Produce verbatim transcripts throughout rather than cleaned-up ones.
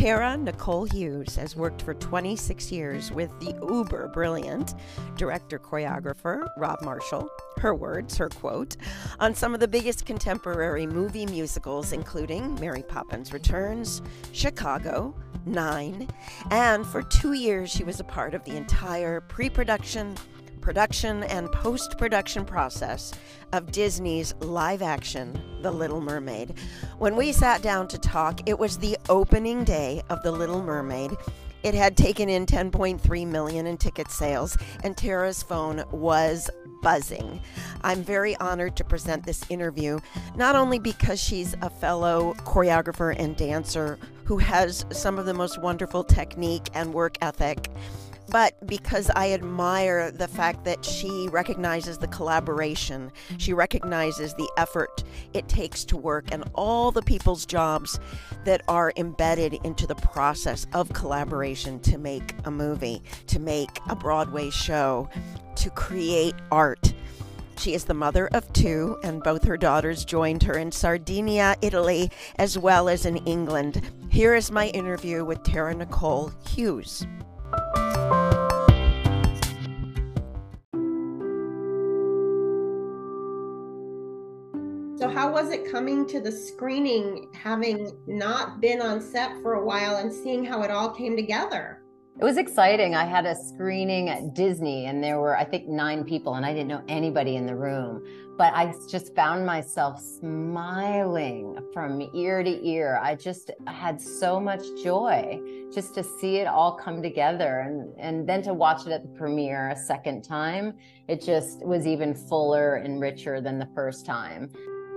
Tara Nicole Hughes has worked for twenty-six years with the uber brilliant director-choreographer Rob Marshall, her words, her quote, on some of the biggest contemporary movie musicals, including Mary Poppins Returns, Chicago, Nine, and for two years she was a part of the entire pre-production, production, and post-production process of Disney's live-action The Little Mermaid. When we sat down to talk, it was the opening day of The Little Mermaid. It had taken in ten point three million dollars in ticket sales, and Tara's phone was buzzing. I'm very honored to present this interview, not only because she's a fellow choreographer and dancer who has some of the most wonderful technique and work ethic, but because I admire the fact that she recognizes the collaboration, she recognizes the effort it takes to work, and all the people's jobs that are embedded into the process of collaboration to make a movie, to make a Broadway show, to create art. She is the mother of two, and both her daughters joined her in Sardinia, Italy, as well as in England. Here is my interview with Tara Nicole Hughes. So how was it coming to the screening, having not been on set for a while and seeing how it all came together? It was exciting. I had a screening at Disney and there were, I think, nine people and I didn't know anybody in the room. But I just found myself smiling from ear to ear. I just had so much joy just to see it all come together. And, and then to watch it at the premiere a second time, it just was even fuller and richer than the first time.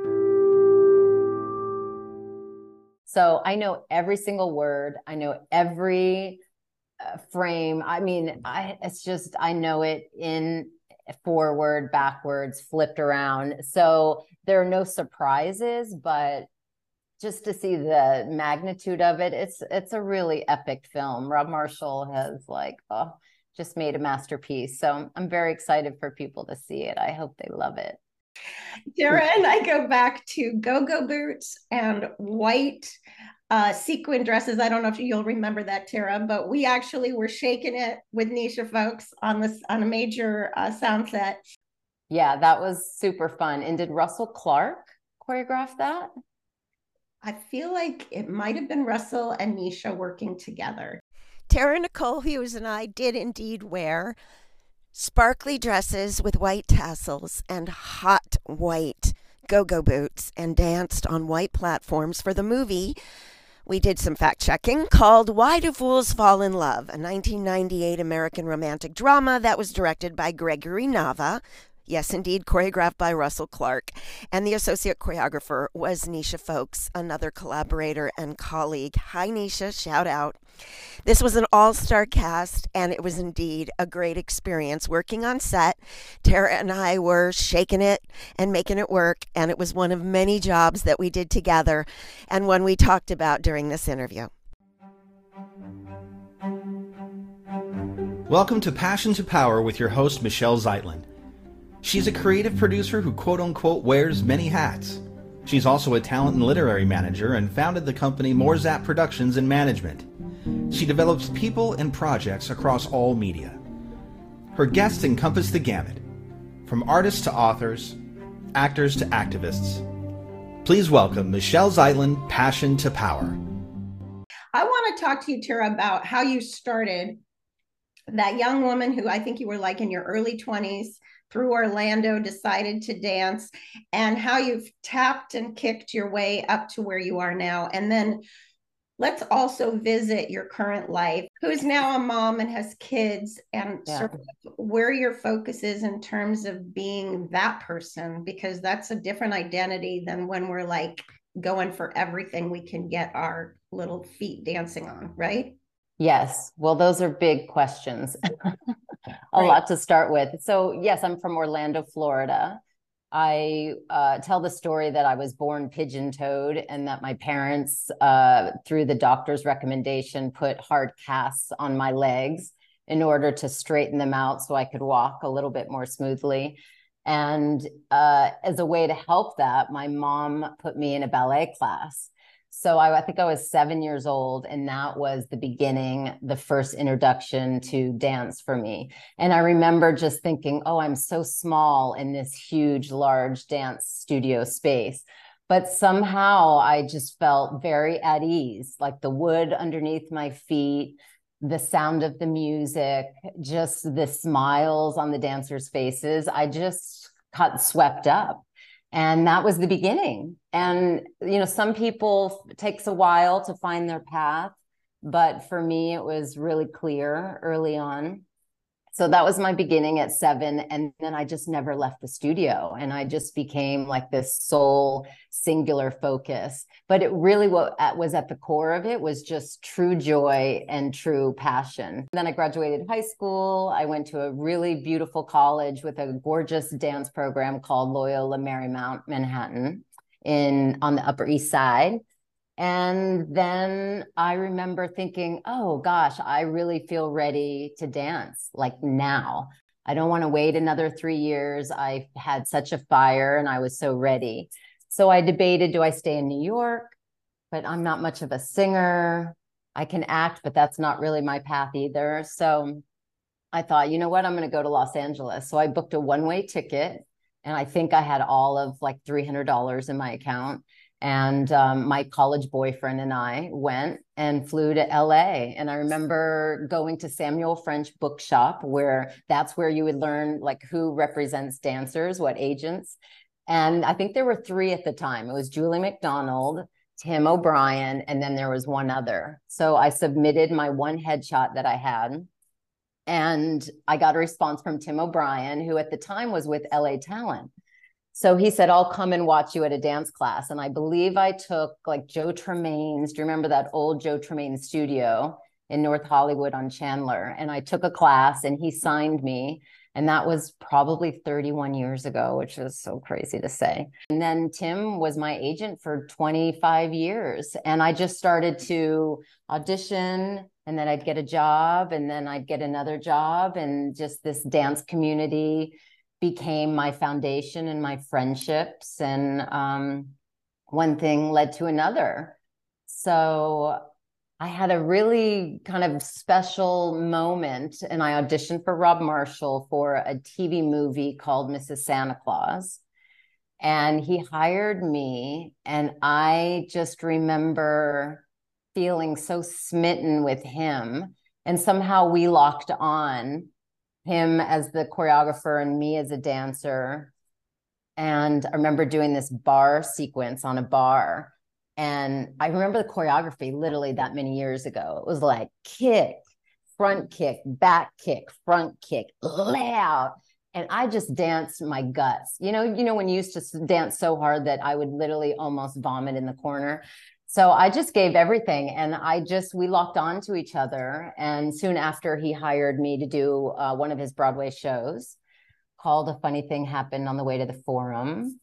So I know every single word. I know every uh, frame. I mean, I, it's just, I know it in forward, backwards, flipped around. So there are no surprises, but just to see the magnitude of it, it's, it's a really epic film. Rob Marshall has like, oh, just made a masterpiece. So I'm very excited for people to see it. I hope they love it. Tara and I go back to go-go boots and white uh, sequin dresses. I don't know if you'll remember that, Tara, but we actually were shaking it with Nisha folks on this on a major uh, sound set. Yeah, that was super fun. And did Russell Clark choreograph that? I feel like it might have been Russell and Nisha working together. Tara Nicole Hughes and I did indeed wear sparkly dresses with white tassels and hot white go-go boots and danced on white platforms for the movie. We did some fact-checking called Why Do Fools Fall in Love, a nineteen ninety-eight American romantic drama that was directed by Gregory Nava. Yes, indeed, choreographed by Russell Clark. And the associate choreographer was Nisha Folks, another collaborator and colleague. Hi, Nisha. Shout out. This was an all-star cast, and it was indeed a great experience working on set. Tara and I were shaking it and making it work, and it was one of many jobs that we did together and one we talked about during this interview. Welcome to Passion to Power with your host, Michelle Zeitlin. She's a creative producer who quote-unquote wears many hats. She's also a talent and literary manager and founded the company Morzap Productions and Management. She develops people and projects across all media. Her guests encompass the gamut, from artists to authors, actors to activists. Please welcome Michelle Zeitlin, Passion to Power. I want to talk to you, Tara, about how you started. That young woman who I think you were like in your early twenties, through Orlando, decided to dance, and how you've tapped and kicked your way up to where you are now. And then let's also visit your current life, who's now a mom and has kids, and yeah. sort of where your focus is in terms of being that person, because that's a different identity than when we're like going for everything we can get our little feet dancing on, right? Yes. Well, those are big questions. A right. lot to start with. So yes, I'm from Orlando, Florida. I uh, tell the story that I was born pigeon-toed and that my parents, uh, through the doctor's recommendation, put hard casts on my legs in order to straighten them out so I could walk a little bit more smoothly. And uh, as a way to help that, my mom put me in a ballet class. So I, I think I was seven years old, and that was the beginning, the first introduction to dance for me. And I remember just thinking, oh, I'm so small in this huge, large dance studio space. But somehow I just felt very at ease, like the wood underneath my feet, the sound of the music, just the smiles on the dancers' faces. I just got swept up. And that was the beginning. And, you know, some people, it takes a while to find their path, but for me, it was really clear early on. So that was my beginning at seven. And then I just never left the studio. And I just became like this sole singular focus. But it really, what was at the core of it was just true joy and true passion. Then I graduated high school. I went to a really beautiful college with a gorgeous dance program called Loyola Marymount Manhattan in on the Upper East Side. And then I remember thinking, oh gosh, I really feel ready to dance like now. I don't want to wait another three years. I had such a fire and I was so ready. So I debated, do I stay in New York? But I'm not much of a singer. I can act, but that's not really my path either. So I thought, you know what, I'm going to go to Los Angeles. So I booked a one-way ticket, and I think I had all of like three hundred dollars in my account. And um, my college boyfriend and I went and flew to L A. And I remember going to Samuel French Bookshop, where that's where you would learn like who represents dancers, what agents. And I think there were three at the time. It was Julie McDonald, Tim O'Brien, and then there was one other. So I submitted my one headshot that I had. And I got a response from Tim O'Brien, who at the time was with L A Talent. So he said, I'll come and watch you at a dance class. And I believe I took like Joe Tremaine's, do you remember that old Joe Tremaine studio in North Hollywood on Chandler? And I took a class and he signed me. And that was probably thirty-one years ago, which is so crazy to say. And then Tim was my agent for twenty-five years. And I just started to audition, and then I'd get a job, and then I'd get another job. And just this dance community became my foundation and my friendships. And um, one thing led to another. So I had a really kind of special moment, and I auditioned for Rob Marshall for a T V movie called Missus Santa Claus. And he hired me, and I just remember feeling so smitten with him. And somehow we locked on, him as the choreographer and me as a dancer. And I remember doing this bar sequence on a bar. And I remember the choreography literally that many years ago. It was like kick, front kick, back kick, front kick, loud. And I just danced my guts. You know, you know, when you used to dance so hard that I would literally almost vomit in the corner. So I just gave everything, and I just, we locked on to each other. And soon after, he hired me to do uh, one of his Broadway shows called A Funny Thing Happened on the Way to the Forum.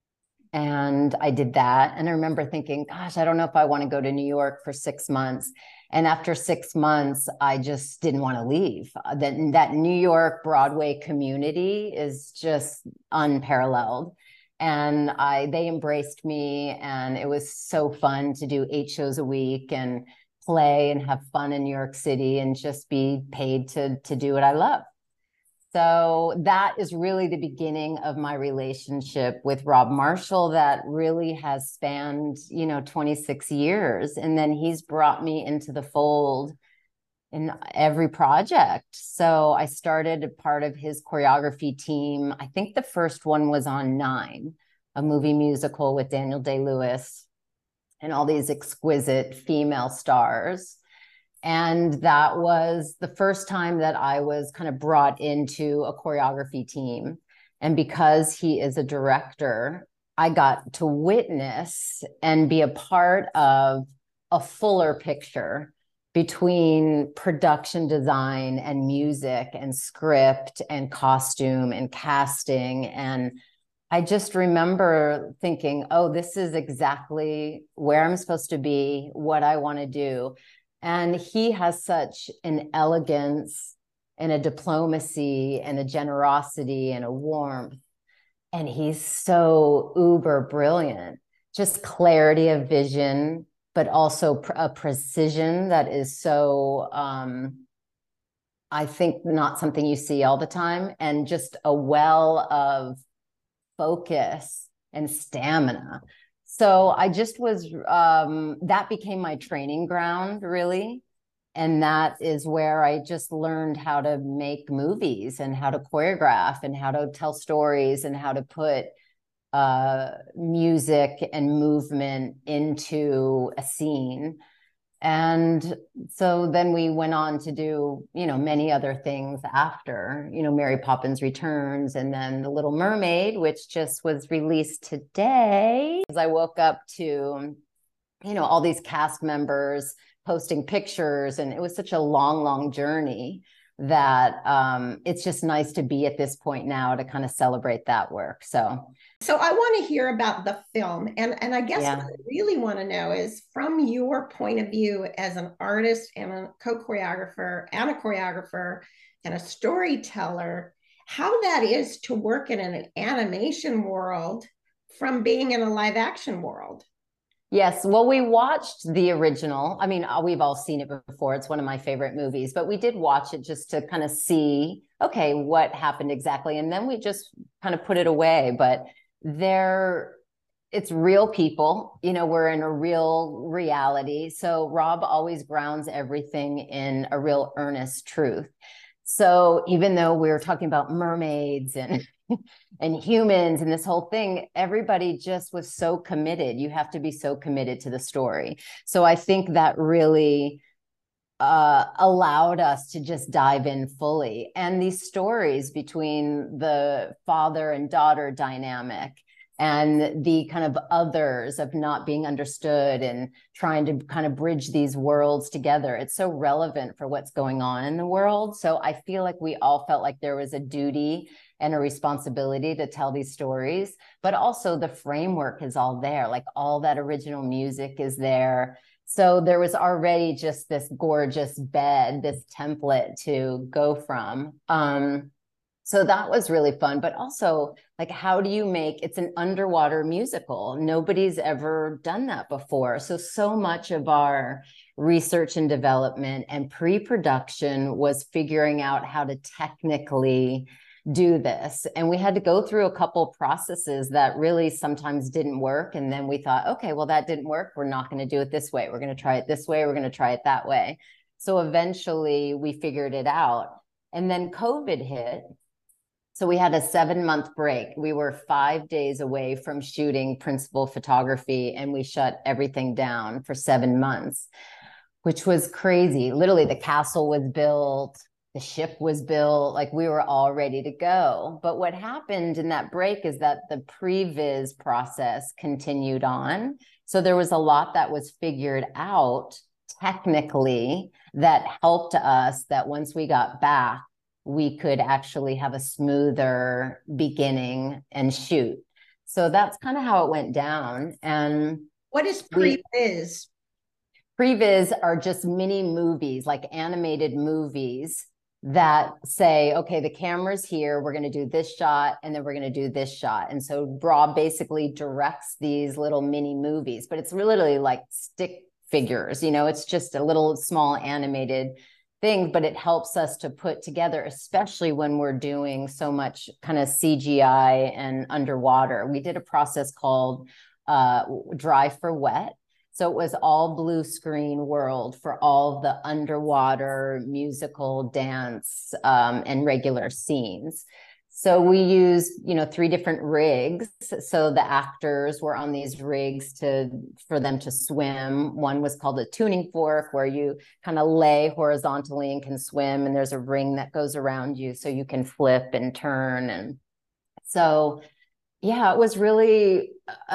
And I did that. And I remember thinking, gosh, I don't know if I want to go to New York for six months. And after six months, I just didn't want to leave. That, that New York Broadway community is just unparalleled. And I, they embraced me, and it was so fun to do eight shows a week and play and have fun in New York City and just be paid to, to do what I love. So that is really the beginning of my relationship with Rob Marshall that really has spanned, you know, twenty-six years. And then he's brought me into the fold in every project. So I started a part of his choreography team. I think the first one was on Nine, a movie musical with Daniel Day-Lewis and all these exquisite female stars. And that was the first time that I was kind of brought into a choreography team. And because he is a director, I got to witness and be a part of a fuller picture between production design and music and script and costume and casting. And I just remember thinking, oh, this is exactly where I'm supposed to be, what I want to do. And he has such an elegance and a diplomacy and a generosity and a warmth. And he's so uber brilliant, just clarity of vision, but also pr- a precision that is so, um, I think, not something you see all the time, and just a well of focus and stamina. So I just was, um, that became my training ground, really. And that is where I just learned how to make movies and how to choreograph and how to tell stories and how to put uh, music and movement into a scene. And so then we went on to do, you know, many other things after, you know, Mary Poppins Returns, and then The Little Mermaid, which just was released today. As I woke up to, you know, all these cast members posting pictures, and it was such a long, long journey that um, it's just nice to be at this point now to kind of celebrate that work. So, so I want to hear about the film, and and I guess yeah. what I really want to know is, from your point of view as an artist and a co-choreographer and a choreographer and a storyteller, how that is to work in an animation world from being in a live action world. Yes. Well, we watched the original. I mean, we've all seen it before. It's one of my favorite movies, but we did watch it just to kind of see, okay, what happened exactly. And then we just kind of put it away. But there, it's real people, you know, we're in a real reality. So Rob always grounds everything in a real earnest truth. So even though we were talking about mermaids and and humans and this whole thing, everybody just was so committed. You have to be so committed to the story. So I think that really uh, allowed us to just dive in fully. And these stories between the father and daughter dynamic and the kind of others of not being understood and trying to kind of bridge these worlds together. It's so relevant for what's going on in the world. So I feel like we all felt like there was a duty and a responsibility to tell these stories, but also the framework is all there. Like all that original music is there. So there was already just this gorgeous bed, this template to go from. Um, So that was really fun, but also like, how do you make, it's an underwater musical. Nobody's ever done that before. So, so much of our research and development and pre-production was figuring out how to technically do this. And we had to go through a couple processes that really sometimes didn't work. And then we thought, okay, well, that didn't work. We're not going to do it this way. We're going to try it this way. We're going to try it that way. So eventually we figured it out. And then COVID hit. So we had a seven month break. We were five days away from shooting principal photography, and we shut everything down for seven months, which was crazy. Literally, the castle was built, the ship was built, like we were all ready to go. But what happened in that break is that the pre-vis process continued on. So there was a lot that was figured out technically that helped us, that once we got back, we could actually have a smoother beginning and shoot. So that's kind of how it went down. And what is pre-vis? Pre-vis are just mini movies, like animated movies that say, okay, the camera's here, we're going to do this shot, and then we're going to do this shot. And so Rob basically directs these little mini movies, but it's literally like stick figures, you know, it's just a little small animated thing, but it helps us to put together, especially when we're doing so much kind of C G I and underwater. We did a process called uh, dry for wet. So it was all blue screen world for all the underwater musical, dance, um, and regular scenes. So we used, you know, three different rigs. So the actors were on these rigs to for them to swim. One was called a tuning fork, where you kind of lay horizontally and can swim, and there's a ring that goes around you so you can flip and turn. And so, yeah, it was really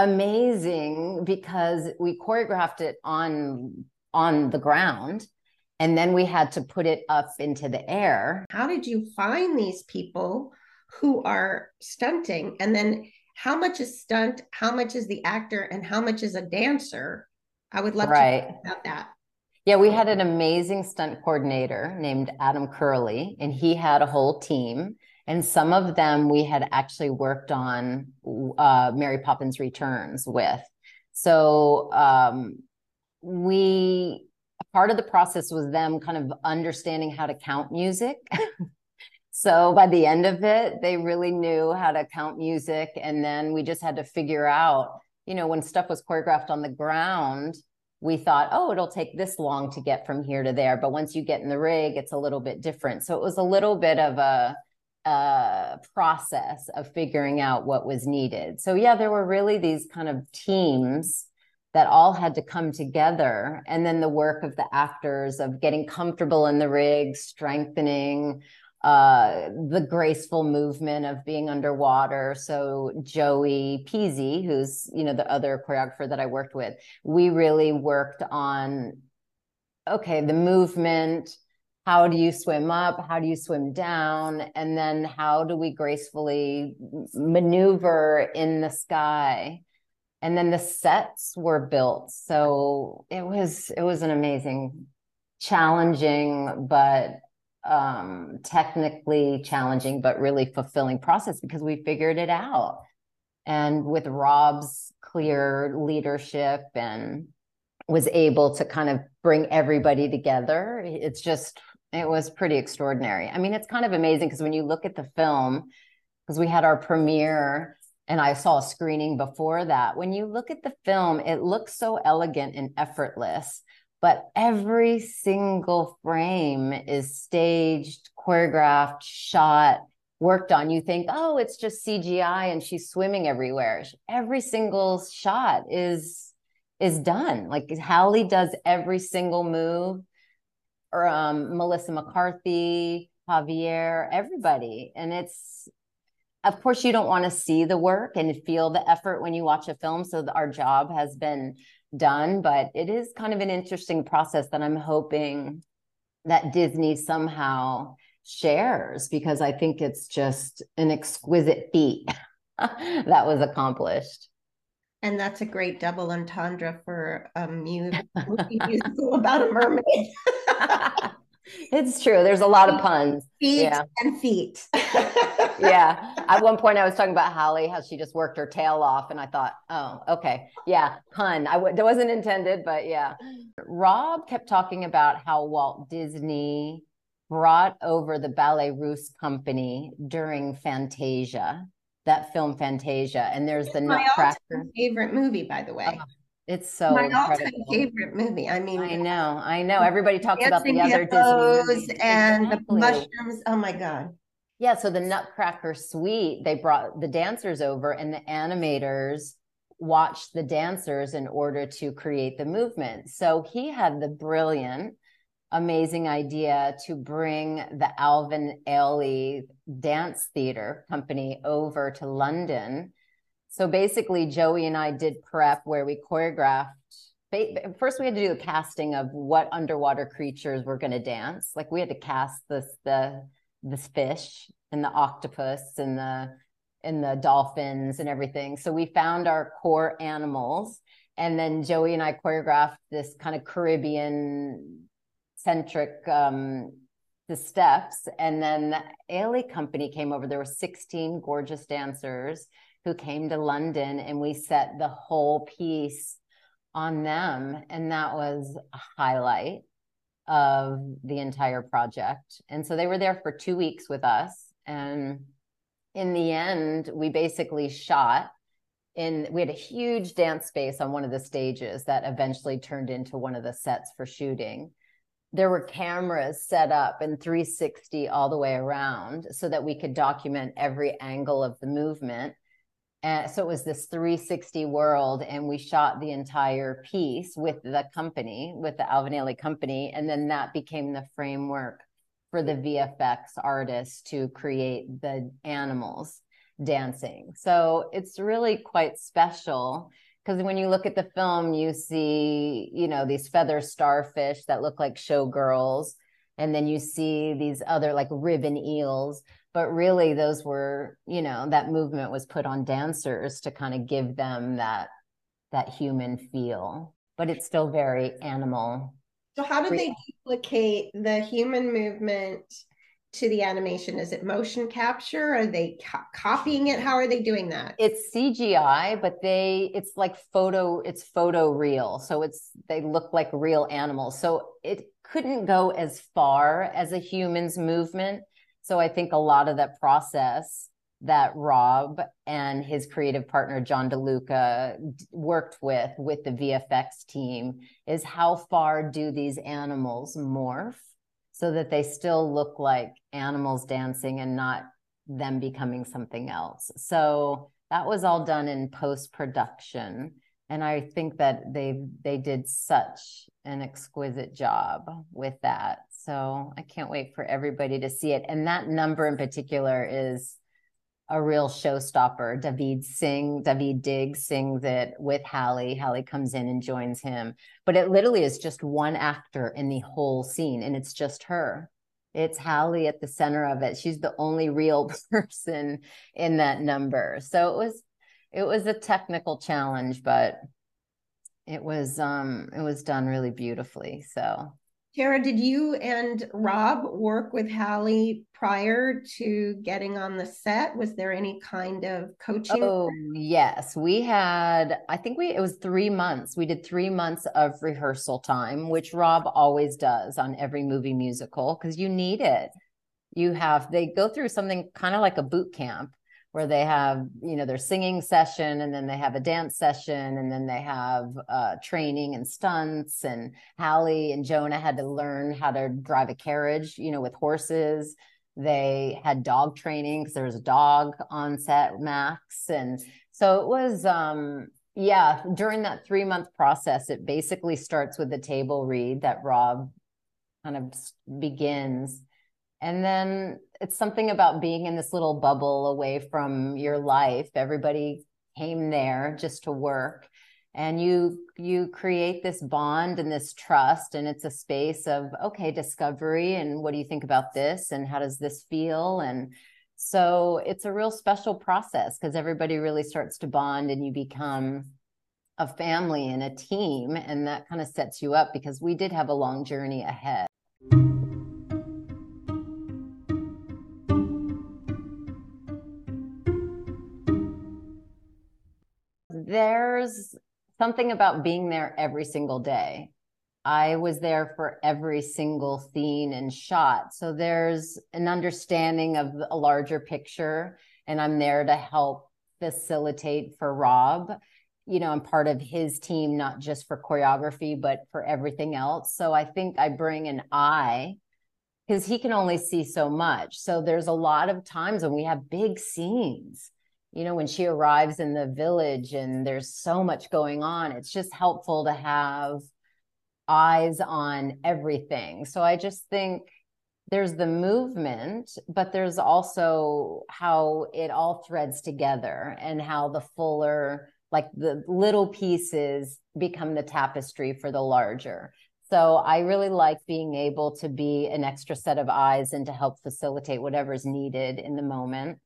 amazing because we choreographed it on on the ground, and then we had to put it up into the air. How did you find these people who are stunting? And then how much is stunt, how much is the actor, and how much is a dancer? I would love right. to talk about that. Yeah, we had an amazing stunt coordinator named Adam Curley, and he had a whole team. And some of them we had actually worked on uh, Mary Poppins Returns with. So um, we, part of the process was them kind of understanding how to count music. So by the end of it, they really knew how to count music. And then we just had to figure out, you know, when stuff was choreographed on the ground, we thought, oh, it'll take this long to get from here to there. But once you get in the rig, it's a little bit different. So it was a little bit of a, a process of figuring out what was needed. So yeah, there were really these kind of teams that all had to come together. And then the work of the actors of getting comfortable in the rig, strengthening, Uh, the graceful movement of being underwater. So Joey Peasy, who's, you know, the other choreographer that I worked with, we really worked on, okay, the movement, how do you swim up? How do you swim down? And then how do we gracefully maneuver in the sky? And then the sets were built. So it was, it was an amazing, challenging, but um technically challenging but really fulfilling process because we figured it out. And with Rob's clear leadership and was able to kind of bring everybody together, it's just, it was pretty extraordinary. I mean, it's kind of amazing because when you look at the film, because we had our premiere and I saw a screening before that, when you look at the film, it looks so elegant and effortless. But every single frame is staged, choreographed, shot, worked on. You think, oh, it's just C G I and she's swimming everywhere. Every single shot is, is done. Like Hallie does every single move, or um, Melissa McCarthy, Javier, everybody. And it's, of course, you don't want to see the work and feel the effort when you watch a film. So our job has been done, but it is kind of an interesting process that I'm hoping that Disney somehow shares, because I think it's just an exquisite feat that was accomplished. And that's a great double entendre for a musical about a mermaid. It's true. There's a lot of puns. Feet yeah. and feet. Yeah. At one point I was talking about Hallie, how she just worked her tail off. And I thought, oh, okay. Yeah. Pun. I w- that wasn't intended, but yeah. Rob kept talking about how Walt Disney brought over the Ballet Russe company during Fantasia, that film Fantasia. And there's the My Nutcracker. Favorite movie, by the way. Oh, it's so my incredible. all-time favorite movie. I mean, I know, I know. Everybody talks about the other Disney movies and exactly. the mushrooms. Oh my God. Yeah, so the Nutcracker Suite, they brought the dancers over and the animators watched the dancers in order to create the movement. So he had the brilliant, amazing idea to bring the Alvin Ailey Dance Theater Company over to London. So basically, Joey and I did prep where we choreographed. First, we had to do the casting of what underwater creatures were going to dance. Like we had to cast this the this fish and the octopus and the and the dolphins and everything. So we found our core animals, and then Joey and I choreographed this kind of Caribbean centric um, the steps. And then the Ailey Company came over. There were sixteen gorgeous dancers who came to London, and we set the whole piece on them. And that was a highlight of the entire project. And so they were there for two weeks with us. And in the end, we basically shot in, we had a huge dance space on one of the stages that eventually turned into one of the sets for shooting. There were cameras set up in three sixty all the way around so that we could document every angle of the movement. And so it was this three sixty world, and we shot the entire piece with the company, with the Alvin Ailey Company. And then that became the framework for the V F X artists to create the animals dancing. So it's really quite special, because when you look at the film, you see, you know, these feather starfish that look like showgirls. And then you see these other like ribbon eels. But really, those were, you know, that movement was put on dancers to kind of give them that that human feel. But it's still very animal. So how did they duplicate the human movement to the animation? Is it motion capture? Are they co copying it? How are they doing that? It's C G I, but they, it's like photo, it's photo real. So it's, they look like real animals. So it couldn't go as far as a human's movement. So I think a lot of that process that Rob and his creative partner, John DeLuca, worked with, with the V F X team is how far do these animals morph so that they still look like animals dancing and not them becoming something else. So that was all done in post-production. And I think that they they did such an exquisite job with that. So I can't wait for everybody to see it. And that number in particular is a real showstopper. David Singh, David Diggs sings it with Hallie. Hallie comes in and joins him. But it literally is just one actor in the whole scene, and it's just her. It's Hallie at the center of it. She's the only real person in that number. So it was it was a technical challenge, but it was um it was done really beautifully. So Tara, did you and Rob work with Hallie prior to getting on the set? Was there any kind of coaching? Oh, yes. We had, I think we, it was three months. We did three months of rehearsal time, which Rob always does on every movie musical because you need it. You have, they go through something kind of like a boot camp where they have, you know, their singing session, and then they have a dance session, and then they have uh, training and stunts. And Hallie and Jonah had to learn how to drive a carriage, you know, with horses. They had dog training because there was a dog on set, Max. And so it was, um, yeah, during that three month process, it basically starts with the table read that Rob kind of begins. And then it's something about being in this little bubble away from your life. Everybody came there just to work. And you you create this bond and this trust. And it's a space of, okay, discovery. And what do you think about this? And how does this feel? And so it's a real special process because everybody really starts to bond and you become a family and a team. And that kind of sets you up because we did have a long journey ahead. There's something about being there every single day. I was there for every single scene and shot. So there's an understanding of a larger picture, and I'm there to help facilitate for Rob. You know, I'm part of his team, not just for choreography, but for everything else. So I think I bring an eye because he can only see so much. So there's a lot of times when we have big scenes. You know, when she arrives in the village and there's so much going on, it's just helpful to have eyes on everything. So I just think there's the movement, but there's also how it all threads together and how the fuller, like the little pieces become the tapestry for the larger. So I really like being able to be an extra set of eyes and to help facilitate whatever's needed in the moment.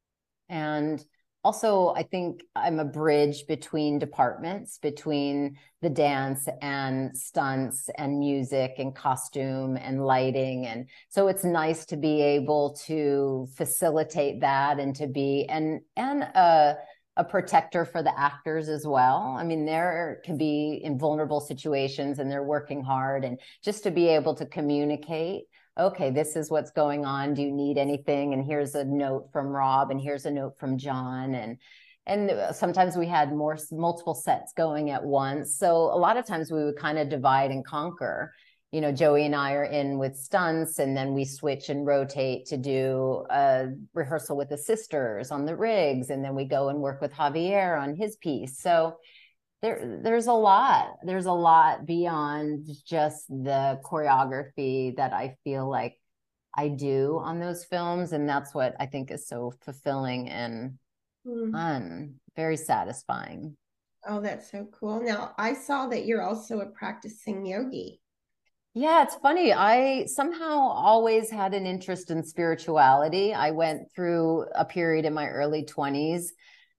And also, I think I'm a bridge between departments, between the dance and stunts and music and costume and lighting. And so it's nice to be able to facilitate that and to be, and, and a, a protector for the actors as well. I mean, there can be in vulnerable situations and they're working hard, and just to be able to communicate, okay, this is what's going on. Do you need anything? And here's a note from Rob, and here's a note from John. And and sometimes we had more multiple sets going at once. So a lot of times we would kind of divide and conquer. You know, Joey and I are in with stunts, and then we switch and rotate to do a rehearsal with the sisters on the rigs. And then we go and work with Javier on his piece. So There, there's a lot. There's a lot beyond just the choreography that I feel like I do on those films. And that's what I think is so fulfilling and mm. fun, very satisfying. Oh, that's so cool. Now, I saw that you're also a practicing yogi. Yeah, it's funny. I somehow always had an interest in spirituality. I went through a period in my early twenties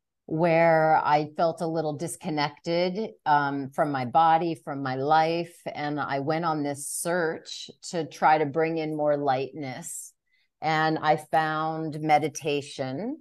where I felt a little disconnected um, from my body, from my life. And I went on this search to try to bring in more lightness And I found meditation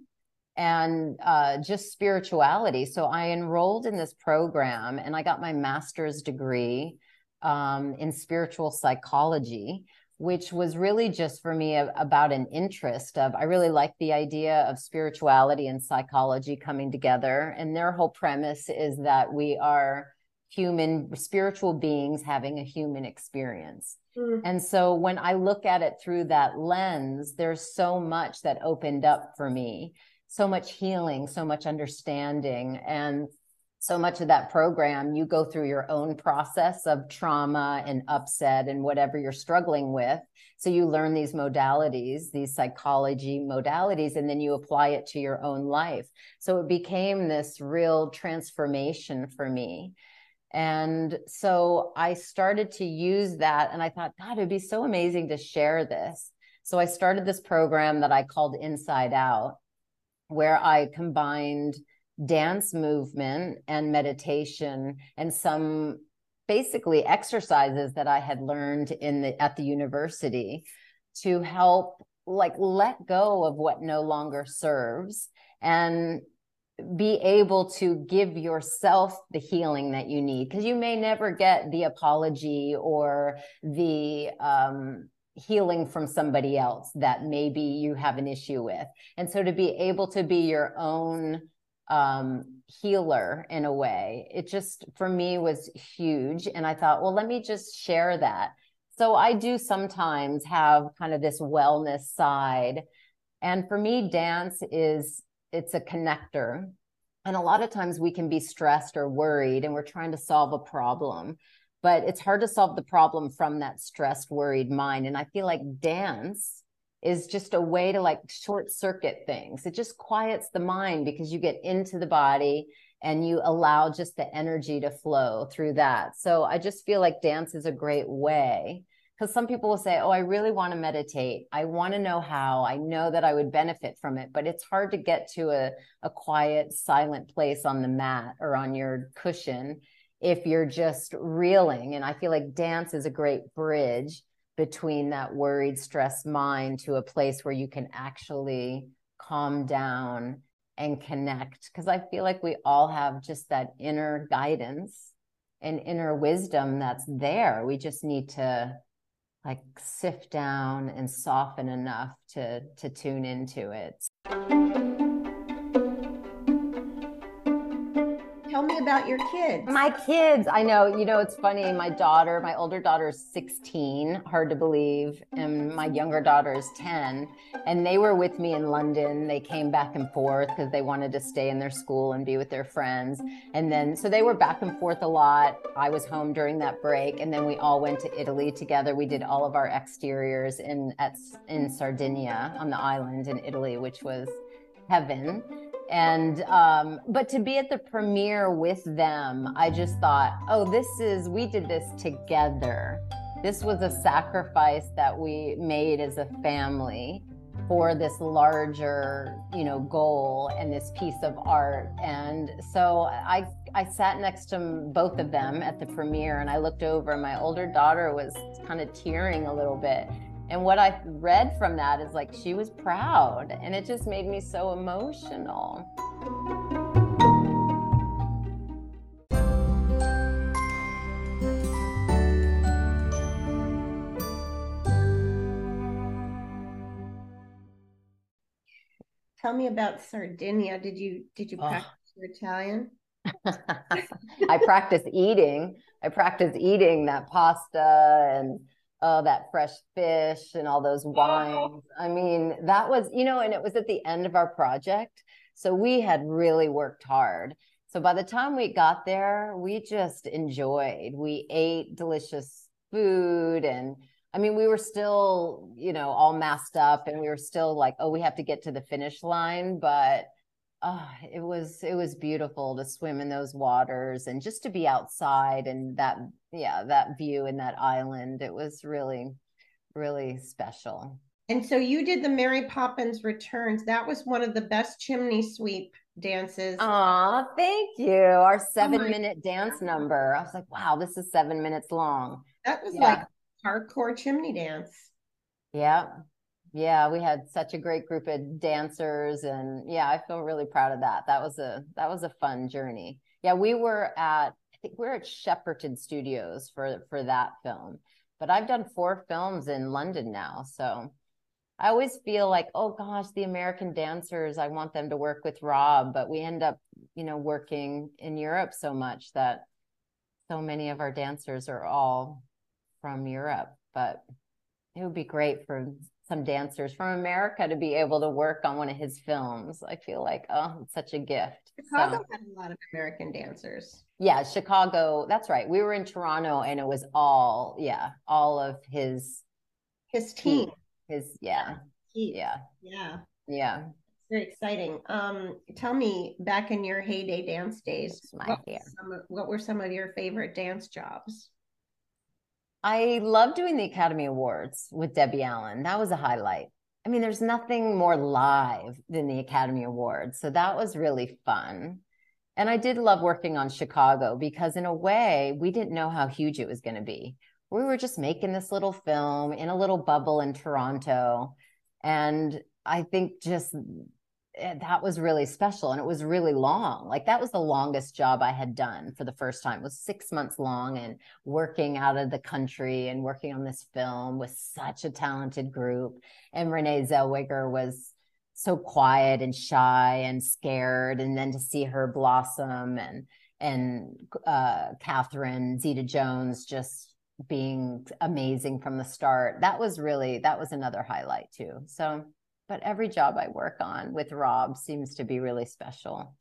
and uh, just spirituality. So I enrolled in this program and I got my master's degree um, in spiritual psychology, which was really just for me a, about an interest of, I really like the idea of spirituality and psychology coming together. And their whole premise is that we are human, spiritual beings having a human experience. Mm. And so when I look at it through that lens, there's so much that opened up for me, so much healing, so much understanding. And so much of that program, you go through your own process of trauma and upset and whatever you're struggling with. So you learn these modalities, these psychology modalities, and then you apply it to your own life. So it became this real transformation for me. And so I started to use that, and I thought, God, it'd be so amazing to share this. So I started this program that I called Inside Out, where I combined dance movement and meditation and some basically exercises that I had learned in the at the university to help like let go of what no longer serves and be able to give yourself the healing that you need, because you may never get the apology or the um healing from somebody else that maybe you have an issue with. And so to be able to be your own um, healer in a way, it just, for me, was huge. And I thought, well, let me just share that. So I do sometimes have kind of this wellness side. And for me, dance is, it's a connector. And a lot of times we can be stressed or worried and we're trying to solve a problem, but it's hard to solve the problem from that stressed, worried mind. And I feel like dance is just a way to like short circuit things. It just quiets the mind because you get into the body and you allow just the energy to flow through that. So I just feel like dance is a great way, because some people will say, oh, I really want to meditate. I want to know how. I know that I would benefit from it, but it's hard to get to a, a quiet, silent place on the mat or on your cushion if you're just reeling. And I feel like dance is a great bridge between that worried, stressed mind to a place where you can actually calm down and connect. Because I feel like we all have just that inner guidance and inner wisdom that's there. We just need to like sift down and soften enough to, to tune into it. Tell me about your kids. My kids, I know, you know, it's funny. My daughter, my older daughter is sixteen, hard to believe. And my younger daughter is ten. And they were with me in London. They came back and forth because they wanted to stay in their school and be with their friends. And then, so they were back and forth a lot. I was home during that break. And then we all went to Italy together. We did all of our exteriors in, at, in Sardinia on the island in Italy, which was heaven. And, um, but to be at the premiere with them, I just thought, oh, this is, we did this together. This was a sacrifice that we made as a family for this larger, you know, goal and this piece of art. And so I, I sat next to both of them at the premiere and I looked over and my older daughter was kind of tearing a little bit. And what I read from that is like, she was proud, and it just made me so emotional. Tell me about Sardinia. Did you, did you Oh. practice your Italian? I practice eating. I practice eating that pasta and oh, that fresh fish and all those wines. I mean, that was, you know, and it was at the end of our project. So we had really worked hard. So by the time we got there, we just enjoyed. We ate delicious food. And I mean, we were still, you know, all masked up and we were still like, oh, we have to get to the finish line. But oh, it was, it was beautiful to swim in those waters and just to be outside and that, yeah, that view in that island. It was really, really special. And so you did the Mary Poppins Returns. That was one of the best chimney sweep dances. Aw, thank you. Our seven my minute dance number. I was like, wow, this is seven minutes long. That was Yeah. like hardcore chimney dance. Yeah. Yeah, we had such a great group of dancers, and yeah, I feel really proud of that. That was a that was a fun journey. Yeah, we were at I think we we're at Shepperton Studios for for that film. But I've done four films in London now, so I always feel like, oh gosh, the American dancers, I want them to work with Rob, but we end up, you know, working in Europe so much that so many of our dancers are all from Europe. But it would be great for some dancers from America to be able to work on one of his films. I feel like, oh, it's such a gift. Chicago So, had a lot of American dancers. yeah, Chicago. That's right. We were in Toronto, and it was all, yeah, all of his His team. His, yeah, He, yeah, yeah. yeah. Very exciting. Um, tell me, back in your heyday dance days, My what, hair. some of, what were some of your favorite dance jobs? I love doing the Academy Awards with Debbie Allen. That was a highlight. I mean, there's nothing more live than the Academy Awards. So that was really fun. And I did love working on Chicago because in a way, we didn't know how huge it was going to be. We were just making this little film in a little bubble in Toronto. And I think just that was really special. And it was really long. Like that was the longest job I had done for the first time. It was six months long and working out of the country and working on this film with such a talented group. And Renee Zellweger was so quiet and shy and scared. And then to see her blossom and, and uh, Catherine Zeta-Jones just being amazing from the start. That was really, that was another highlight too. So, but every job I work on with Rob seems to be really special.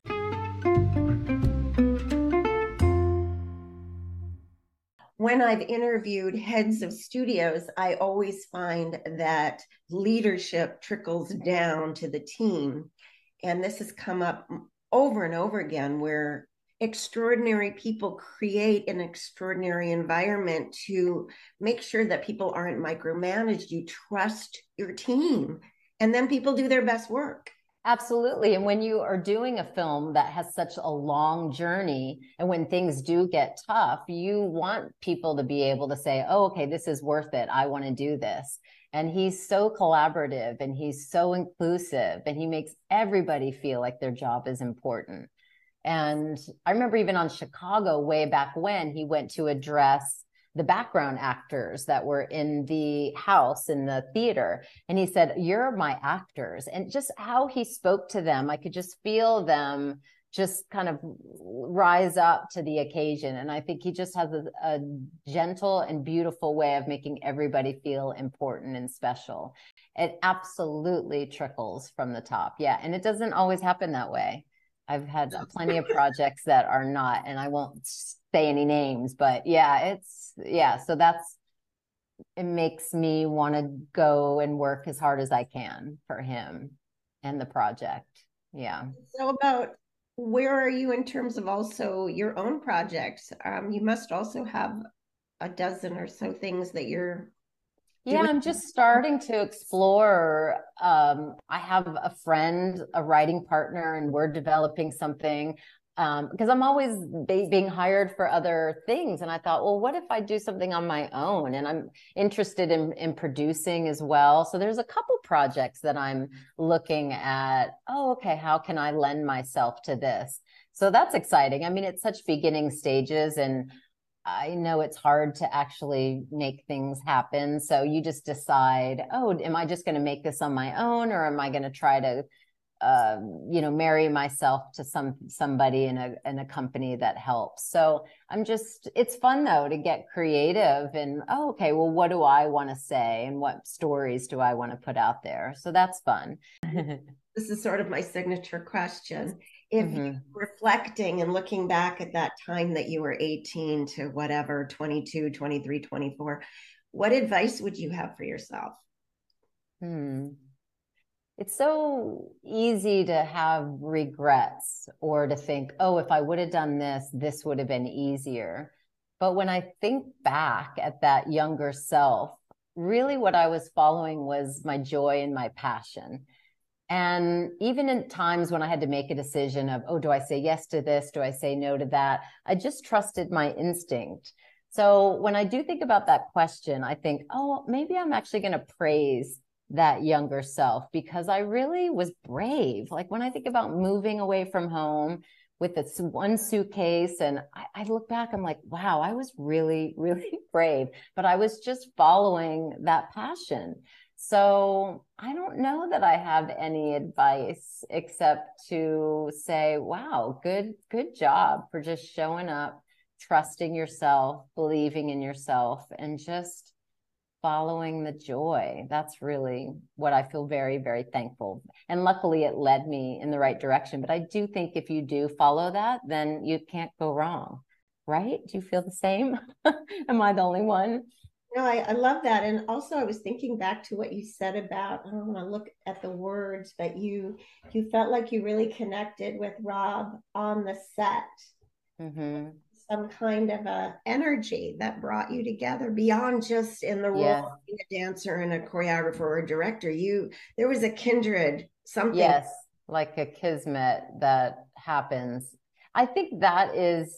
When I've interviewed heads of studios, I always find that leadership trickles down to the team. And this has come up over and over again, where extraordinary people create an extraordinary environment to make sure that people aren't micromanaged. You trust your team, and then people do their best work. Absolutely. And when you are doing a film that has such a long journey, and when things do get tough, you want people to be able to say, oh, okay, this is worth it. I want to do this. And he's so collaborative and he's so inclusive and he makes everybody feel like their job is important. And I remember even on Chicago way back when he went to address the background actors that were in the house in the theater. And he said, you're my actors. And just how he spoke to them, I could just feel them just kind of rise up to the occasion. And I think he just has a, a gentle and beautiful way of making everybody feel important and special. It absolutely trickles from the top. Yeah. And it doesn't always happen that way. I've had plenty of projects that are not, and I won't say any names, but yeah, it's, yeah. So that's, it makes me want to go and work as hard as I can for him and the project. Yeah. So about where are you in terms of also your own projects? Um, you must also have a dozen or so things that you're Yeah, I'm just starting to explore. Um, I have a friend, a writing partner, and we're developing something um, because I'm always be being hired for other things. And I thought, well, what if I do something on my own? And I'm interested in, in producing as well. So there's a couple projects that I'm looking at. Oh, okay, how can I lend myself to this? So that's exciting. I mean, it's such beginning stages, and I know it's hard to actually make things happen. So you just decide, oh, am I just going to make this on my own, or am I going to try to, uh, you know, marry myself to some somebody in a in a company that helps? So I'm just, it's fun though to get creative and, oh, okay, well, what do I want to say and what stories do I want to put out there? So that's fun. This is sort of my signature question. If Mhm. you're reflecting and looking back at that time that you were eighteen to whatever, twenty-two, twenty-three, twenty-four, what advice would you have for yourself? Hmm. It's so easy to have regrets or to think, oh, if I would have done this, this would have been easier. But when I think back at that younger self, really what I was following was my joy and my passion. And even in times when I had to make a decision of, oh, do I say yes to this? Do I say no to that? I just trusted my instinct. So when I do think about that question, I think, oh, maybe I'm actually going to praise that younger self, because I really was brave. Like when I think about moving away from home with this one suitcase, and I, I look back, I'm like, wow, I was really, really brave, but I was just following that passion. So I don't know that I have any advice except to say, wow, good, good job for just showing up, trusting yourself, believing in yourself, and just following the joy. That's really what I feel very, very thankful. And luckily it led me in the right direction. But I do think if you do follow that, then you can't go wrong, right? Do you feel the same? Am I the only one? No, I, I love that. And also I was thinking back to what you said about, I don't want to look at the words, but you, you felt like you really connected with Rob on the set. Mm-hmm. Some kind of a energy that brought you together beyond just in the role Yeah. of being a dancer and a choreographer or a director. You, there was a kindred, something. Yes, like a kismet that happens. I think that is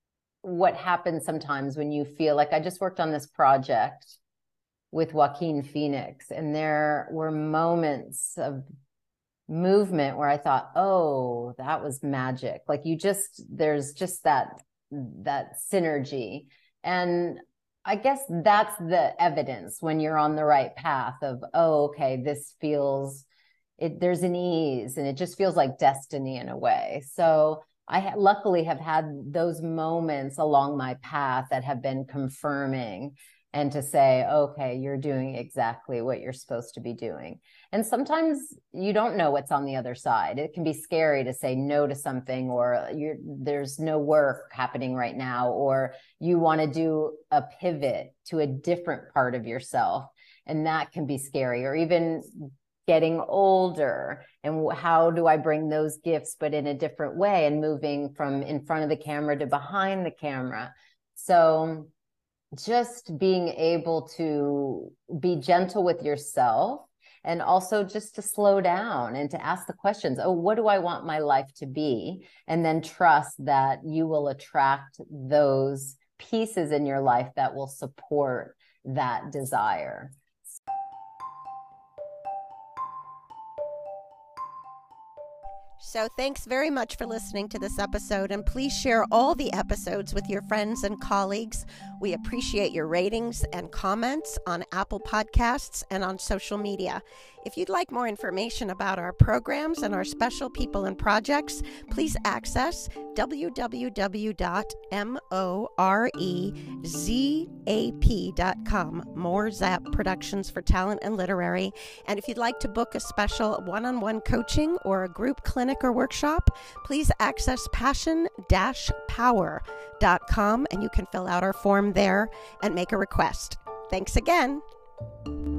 what happens sometimes when you feel like, I just worked on this project with Joaquin Phoenix, and there were moments of movement where I thought, oh, that was magic. Like you just, there's just that that synergy. And I guess that's the evidence when you're on the right path of, oh, okay, this feels, it, there's an ease, and it just feels like destiny in a way. So I ha- luckily have had those moments along my path that have been confirming, and to say, okay, you're doing exactly what you're supposed to be doing. And sometimes you don't know what's on the other side. It can be scary to say no to something, or you're, there's no work happening right now, or you want to do a pivot to a different part of yourself. And that can be scary, or even getting older. And how do I bring those gifts, but in a different way, and moving from in front of the camera to behind the camera. So just being able to be gentle with yourself, and also just to slow down and to ask the questions, oh, what do I want my life to be? And then trust that you will attract those pieces in your life that will support that desire. So thanks very much for listening to this episode, and please share all the episodes with your friends and colleagues. We appreciate your ratings and comments on Apple Podcasts and on social media. If you'd like more information about our programs and our special people and projects, please access w w w dot morzap dot com, More Zap Productions for Talent and Literary. And if you'd like to book a special one-on-one coaching or a group clinic or workshop, please access passion dash power dot com, and you can fill out our form there and make a request. Thanks again.